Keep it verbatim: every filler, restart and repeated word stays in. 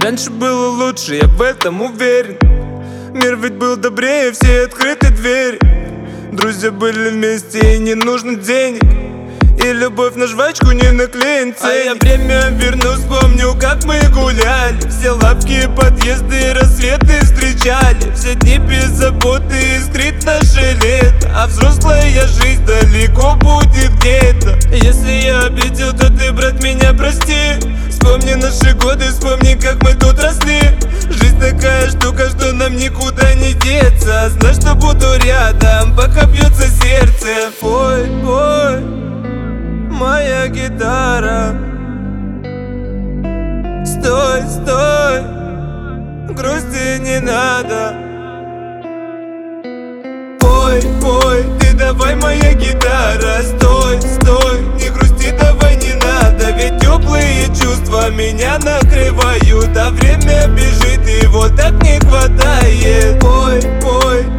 Раньше было лучше, я в этом уверен. Мир ведь был добрее, все открыты двери. Друзья были вместе и не нужно денег, и любовь на жвачку не наклеен ценник. А я время верну, вспомню, как мы гуляли. Все лавки, подъезды, рассветы встречали. Все дни без заботы, искрит наше лето. А взрослая жизнь далеко будет где-то. Если я обидел, то ты, брат, меня прости. Вспомни наши годы, вспомни, как мы тут росли. Жизнь такая штука, что нам никуда не деться. Знай, что буду рядом, пока бьется сердце. Пой, пой, моя гитара. Стой, стой, грусти не надо. Пой, пой, ты давай, моя гитара. Стой, стой, не грусти, давай, не надо. Ведь теплые чувства меня накрывают, а время бежит, его так не хватает. Пой, пой,